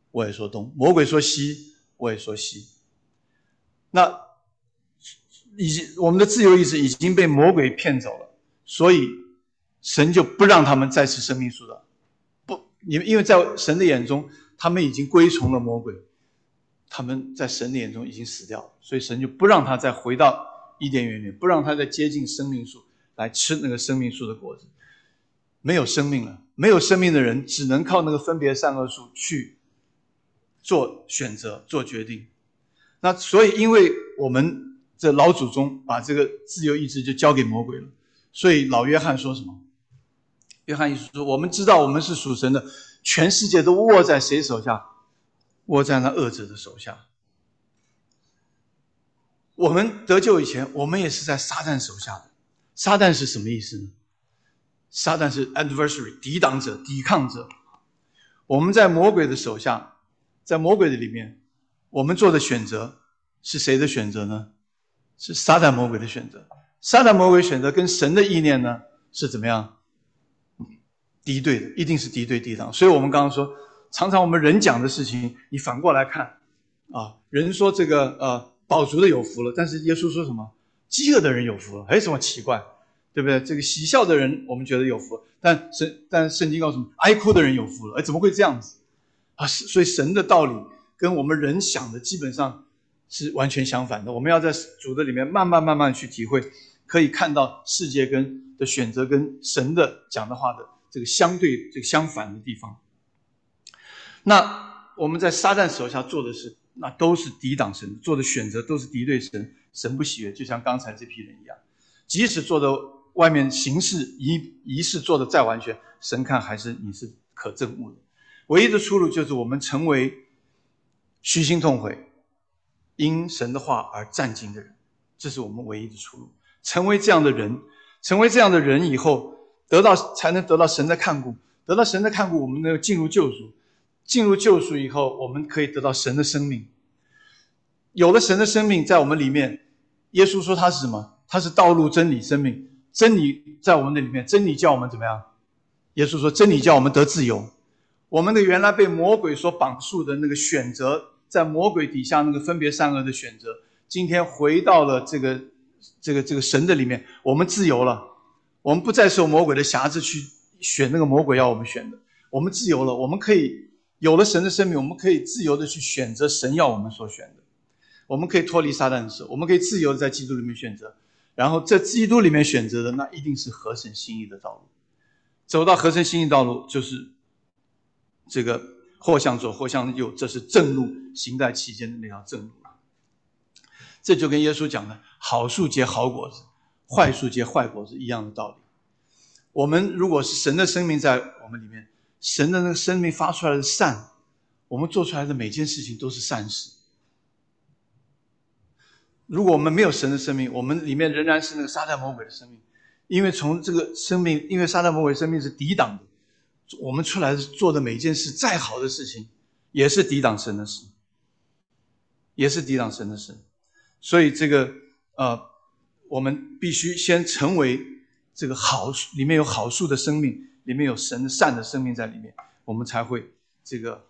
A: 我也说东；魔鬼说西，我也说西。那我们的自由意志已经被魔鬼骗走了，所以神就不让他们再吃生命树的。不，因为在神的眼中，他们已经归从了魔鬼，他们在神的眼中已经死掉了，所以神就不让他再回到伊甸园里，不让他再接近生命树来吃那个生命树的果子。没有生命了，没有生命的人只能靠那个分别善恶树去做选择、做决定。那所以，因为我们这老祖宗把这个自由意志就交给魔鬼了，所以老约翰说什么？约翰一书说：“我们知道我们是属神的，全世界都握在谁手下？握在那恶者的手下。我们得救以前，我们也是在撒旦手下的。撒旦是什么意思呢？撒旦是 adversary， 抵挡者、抵抗者。我们在魔鬼的手下，在魔鬼的里面，我们做的选择是谁的选择呢？是撒旦魔鬼的选择。撒旦魔鬼选择跟神的意念呢是怎么样？敌对的，一定是敌对抵挡。所以我们刚刚说，常常我们人讲的事情，你反过来看啊，人说这个饱足的有福了，但是耶稣说什么？饥饿的人有福了，什么奇怪？对不对？这个喜笑的人我们觉得有福，但圣经告诉我们，哀哭的人有福了。怎么会这样子啊？所以神的道理跟我们人想的基本上是完全相反的。我们要在主的里面慢慢去体会，可以看到世界的选择跟神的讲的话的这个相对、这个相反的地方。那我们在撒旦手下做的事，那都是抵挡神，做的选择都是敌对神，神不喜悦，就像刚才这批人一样。即使做的外面形式仪式做的再完全，神看还是你是可憎恶的。唯一的出路就是我们成为虚心痛悔，因神的话而战兢的人，这是我们唯一的出路。成为这样的人以后，才能得到神的看顾，得到神的看顾，我们能进入救赎。进入救赎以后，我们可以得到神的生命。有了神的生命在我们里面，耶稣说他是什么？他是道路、真理、生命。真理在我们的里面，真理叫我们怎么样？耶稣说真理叫我们得自由。我们的原来被魔鬼所绑束的那个选择，在魔鬼底下那个分别善恶的选择，今天回到了这个神的里面，我们自由了。我们不再受魔鬼的辖制去选那个魔鬼要我们选的，我们自由了。我们可以有了神的生命，我们可以自由的去选择神要我们所选的。我们可以脱离撒旦的手，我们可以自由的在基督里面选择。然后在基督里面选择的，那一定是合神心意的道路。走到合神心意道路，就是这个或向左或向右，这是正路，行在其间的那条正路。这就跟耶稣讲的好树结好果子，坏树结坏果子一样的道理。我们如果是神的生命在我们里面，神的那个生命发出来的善，我们做出来的每件事情都是善事。如果我们没有神的生命，我们里面仍然是那个撒旦魔鬼的生命，因为从这个生命，因为撒旦魔鬼的生命是抵挡的，我们出来做的每件事再好的事情，也是抵挡神的事，也是抵挡神的事。所以这个我们必须先成为这个好里面有好树的生命，里面有神的善的生命在里面，我们才会这个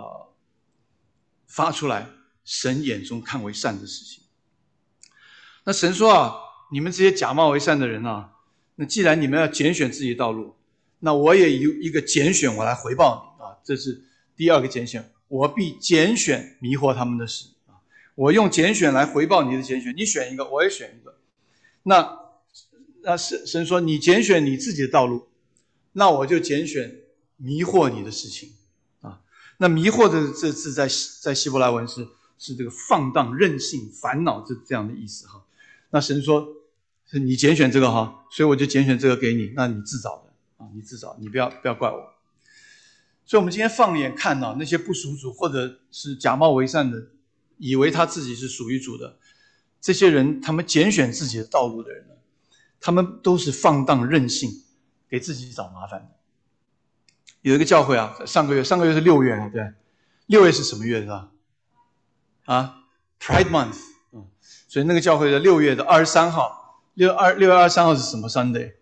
A: 发出来神眼中看为善的事情。那神说啊，你们这些假冒为善的人啊，那既然你们要拣选自己的道路，那我也有一个拣选我来回报你啊，这是第二个拣选，我必拣选迷惑他们的事啊，我用拣选来回报你的拣选，你选一个我也选一个。那神说你拣选你自己的道路，那我就拣选迷惑你的事情啊。那迷惑的这字在希伯来文是这个放荡、任性、烦恼这样的意思哈。那神说是你拣选这个哈，所以我就拣选这个给你，那你自找的啊，你自找，你不要怪我。所以我们今天放眼看到那些不属主或者是假冒为善的，以为他自己是属于主的这些人，他们拣选自己的道路的人呢，他们都是放荡任性，给自己找麻烦的。有一个教会啊，上个月是6月，对，6月是什么月是吧？Pride Month，所以那个教会的6月23号，6月23号是什么 Sunday？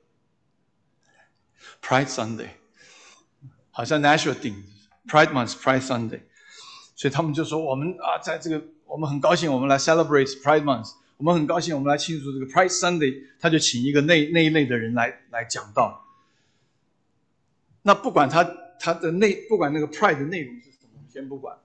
A: Pride Sunday， 好像 Nashville 定 Pride Month Pride Sunday。 所以他们就说我们在这个我们很高兴，我们来 celebrate Pride Month， 我们很高兴，我们来庆祝这个 Pride Sunday。他就请一个那一类的人来讲道。那不管他的不管那个 Pride 的内容是什么，先不管。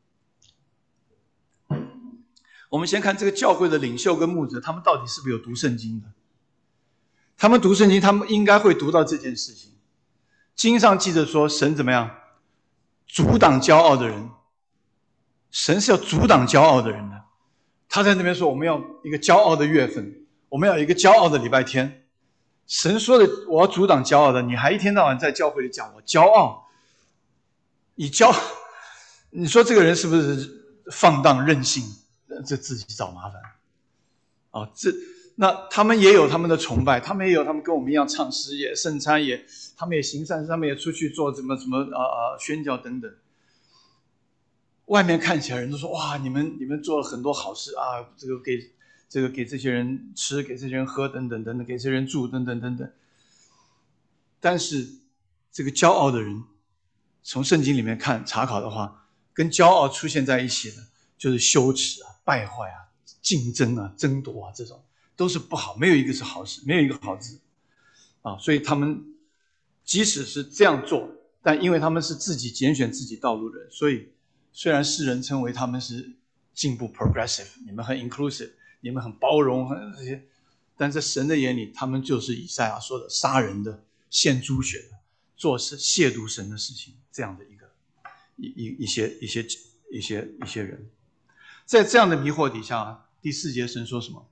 A: 我们先看这个教会的领袖跟牧者，他们到底是不是有读圣经的？他们读圣经，他们应该会读到这件事情。经上记着说，神怎么样？阻挡骄傲的人。神是要阻挡骄傲的人的。他在那边说，我们要一个骄傲的月份，我们要一个骄傲的礼拜天。神说的，我要阻挡骄傲的，你还一天到晚在教会里讲我骄傲，你说这个人是不是放荡任性？这自己找麻烦啊！那他们也有他们的崇拜，他们也有他们跟我们一样唱诗也圣餐也，他们也行善事，他们也出去做什么宣教等等。外面看起来人都说哇，你们做了很多好事啊，这个给这些人吃，给这些人喝等等等等，给这些人住等等等等。但是这个骄傲的人，从圣经里面查考的话，跟骄傲出现在一起的，就是羞耻啊、败坏啊、竞争啊、争夺啊，这种都是不好，没有一个是好事，没有一个好字啊。所以他们即使是这样做，但因为他们是自己拣选自己道路的人，所以虽然世人称为他们是进步 progressive， 你们很 inclusive， 你们很包容这些，但在神的眼里，他们就是以赛亚说的杀人的、献猪血的、做事亵渎神的事情这样的一些人。在这样的迷惑底下，第4节神说什么？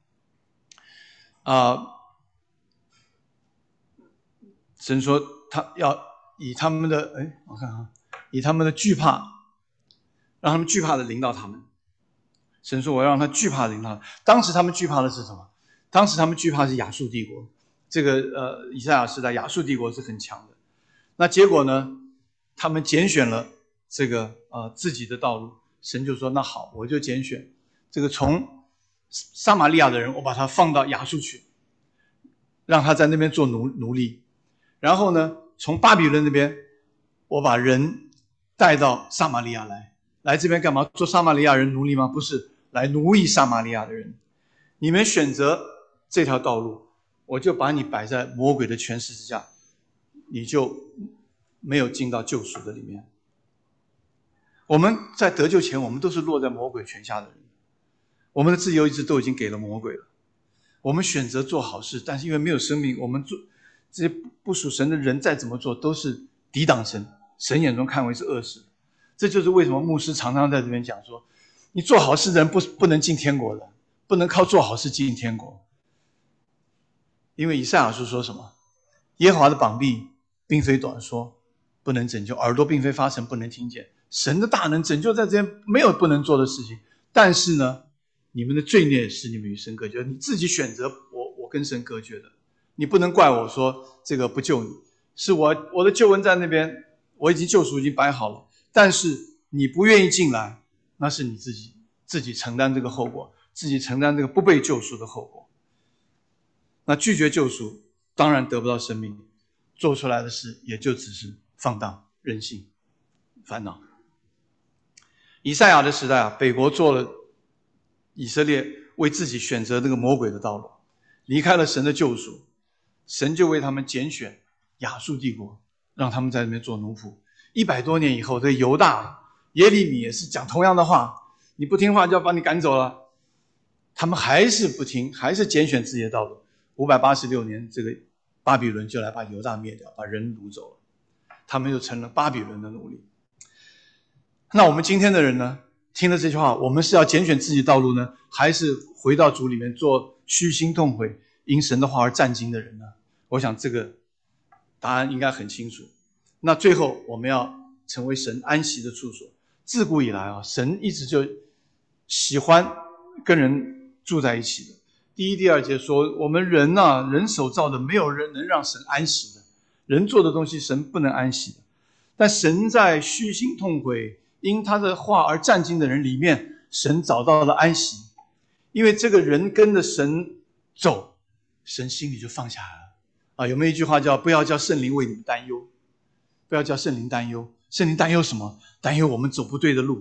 A: 神说他要以他们的我看以他们的惧怕，让他们惧怕的临到他们。神说我要让他惧怕的临到他们。当时他们惧怕的是什么？当时他们惧怕是亚述帝国。这个以赛亚时代亚述帝国是很强的。那结果呢，他们拣选了这个自己的道路。神就说那好，我就拣选这个从撒玛利亚的人，我把他放到亚述去，让他在那边做奴隶。然后呢，从巴比伦那边我把人带到撒玛利亚来这边干嘛？做撒玛利亚人奴隶吗？不是，来奴役撒玛利亚的人。你们选择这条道路，我就把你摆在魔鬼的权势之下，你就没有进到救赎的里面。我们在得救前，我们都是落在魔鬼权下的人，我们的自由意志都已经给了魔鬼了。我们选择做好事，但是因为没有生命，我们做这些不属神的人再怎么做都是抵挡神，神眼中看为是恶事。这就是为什么牧师常常在这边讲说，你做好事的人不能进天国的，不能靠做好事进天国。因为以赛亚书说什么？耶和华的膀臂并非短说不能拯救，耳朵并非发沉不能听见。神的大能拯救在这边没有不能做的事情，但是呢，你们的罪孽使你们与神隔绝，你自己选择我跟神隔绝的，你不能怪我说这个不救你，是我的救恩在那边，我已经救赎已经摆好了，但是你不愿意进来，那是你自己承担这个后果，自己承担这个不被救赎的后果。那拒绝救赎，当然得不到生命，做出来的事也就只是放荡、任性、烦恼。以赛亚的时代北国做了以色列为自己选择那个魔鬼的道路，离开了神的救赎，神就为他们拣选亚述帝国，让他们在那边做奴仆。100多年以后，这犹大耶利米也是讲同样的话，你不听话就要把你赶走了，他们还是不听，还是拣选自己的道路。586年，这个巴比伦就来把犹大灭掉，把人掳走了，他们就成了巴比伦的奴隶。那我们今天的人呢，听了这句话，我们是要拣选自己道路呢，还是回到主里面做虚心痛悔因神的话而战兢的人呢？我想这个答案应该很清楚。那最后我们要成为神安息的处所。自古以来神一直就喜欢跟人住在一起的。第1、第2节说，我们人人手造的，没有人能让神安息的，人做的东西神不能安息的。但神在虚心痛悔因他的话而战兢的人里面，神找到了安息。因为这个人跟着神走，神心里就放下来了有没有一句话叫不要叫圣灵为你们担忧？不要叫圣灵担忧。圣灵担忧什么？担忧我们走不对的路，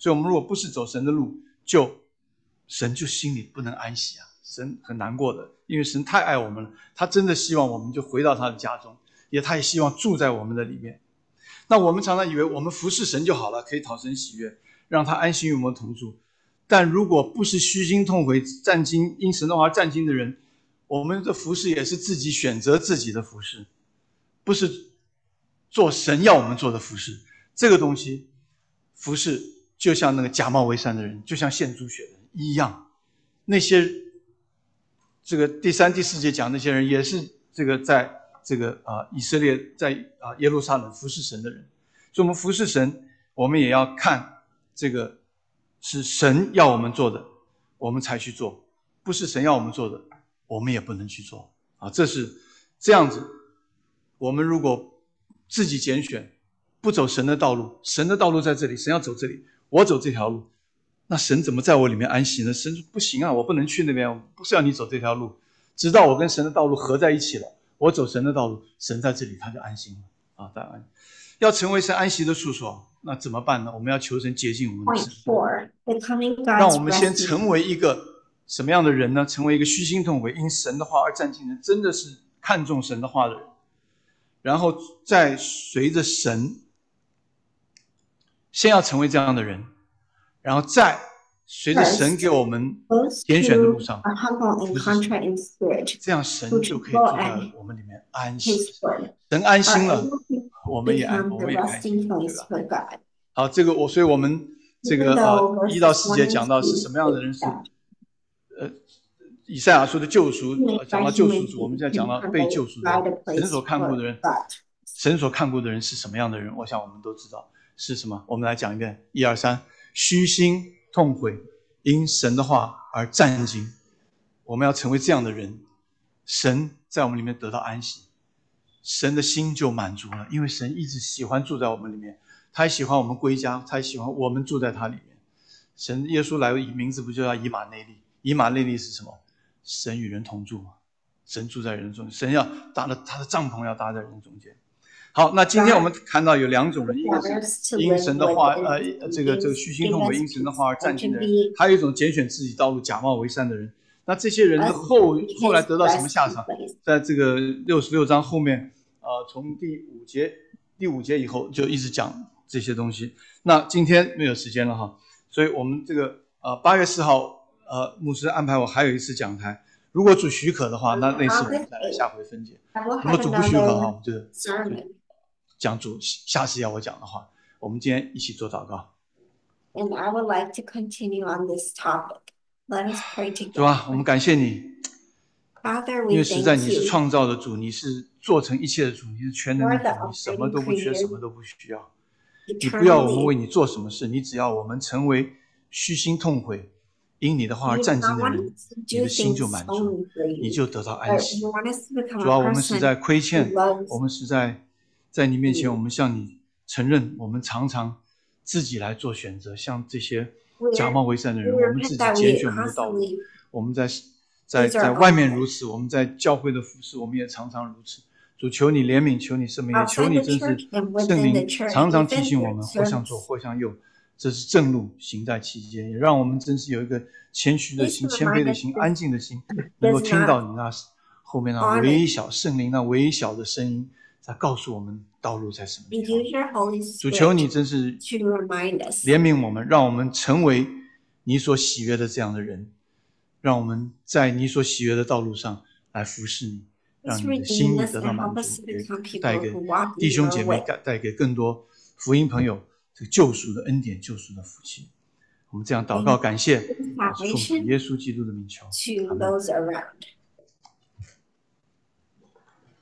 A: 所以我们如果不是走神的路，神就心里不能安息啊，神很难过的，因为神太爱我们了，他真的希望我们就回到他的家中，他也希望住在我们的里面。那我们常常以为我们服侍神就好了，可以讨神喜悦，让他安心与我们同住。但如果不是虚心痛悔、战兢因神的话而战兢的人，我们的服侍也是自己选择自己的服侍，不是做神要我们做的服侍。这个东西，服侍就像那个假冒为善的人，就像献猪血的人一样。那些这个第3、第4节讲那些人，也是这个在这个以色列在耶路撒冷服侍神的人。所以我们服侍神，我们也要看这个是神要我们做的，我们才去做；不是神要我们做的，我们也不能去做啊。这是这样子。我们如果自己拣选，不走神的道路，神的道路在这里，神要走这里，我走这条路，那神怎么在我里面安息呢？神说不行啊，我不能去那边，不是要你走这条路，直到我跟神的道路合在一起了，我走神的道路，神在这里他就安心了啊。当然要成为神安息的处所，那怎么办呢？我们要求神洁净我们的心，让我们先成为一个什么样的人呢？成为一个虚心痛悔因神的话而战兢的人，真的是看重神的话的人，然后再随着神，先要成为这样的人，然后再随着神给我们拣选的路上，这样神就可以住在我们里面安息。神安心了，我们也安心，对吧？好，这个所以我们这个1到4节讲到是什么样的人是以赛亚书的救赎，讲到救赎主，我们现在讲到被救赎的神所看顾的人，神所看顾的人是什么样的人？我想我们都知道是什么。我们来讲一遍，1、2、3，虚心痛悔，因神的话而战兢。我们要成为这样的人，神在我们里面得到安息，神的心就满足了，因为神一直喜欢住在我们里面，他也喜欢我们归家，他也喜欢我们住在他里面。神耶稣来名字不就叫以马内利？以马内利是什么？神与人同住嘛，神住在人中间，神要搭了他的帐篷要搭在人中间。好，那今天我们看到有2种人，一个是因神的话，这个虚心痛悔因神的话而战兢的人，还有一种拣选自己道路假冒为善的人。那这些人的后来得到什么下场？在这个66章后面，从第5节以后就一直讲这些东西。那今天没有时间了哈，所以我们这个8月4号。牧师安排我还有一次讲台，如果主许可的话，那次我们再来下回分解。如果主不许可的话，我们就讲主下次要我讲的话。我们今天一起做祷告。
B: And I would like to continue on this topic. Let us pray together.
A: 主啊，我们感谢你，
B: Father,
A: 因
B: we
A: 为实在你
B: thank
A: 是
B: you.
A: 创造的主，你是做成一切的主，你是全能的主，你什么都不缺，什么都不需要。你不要我们为你做什么事，你只要我们成为虚心痛悔因你的话而战兢的人，你的心就满足，你就得到安息。主啊，我们实在亏欠，我们实在在你面前，我们向你承认，我们常常自己来做选择，像这些假冒为善的人，我们自己拣选我们的道路。我们在外面如此，我们在教会的服事，我们也常常如此。主，求你怜悯，求你赦免，也求你真是圣灵常常提醒我们，或向左，或向右。这是正路，行在其间，也让我们真是有一个谦虚的心、谦卑的心、安静的心，能够听到你那后面那微小圣灵那微小的声音，在告诉我们道路在什么地方。主，求你真是怜悯我们，让我们成为你所喜悦的这样的人，让我们在你所喜悦的道路上来服侍你，让你的心意得到满足，带给弟兄姐妹，带给更多福音朋友这个救赎的恩典、救赎的福气。我们这样祷告感谢，奉耶稣基督的名求。阿们。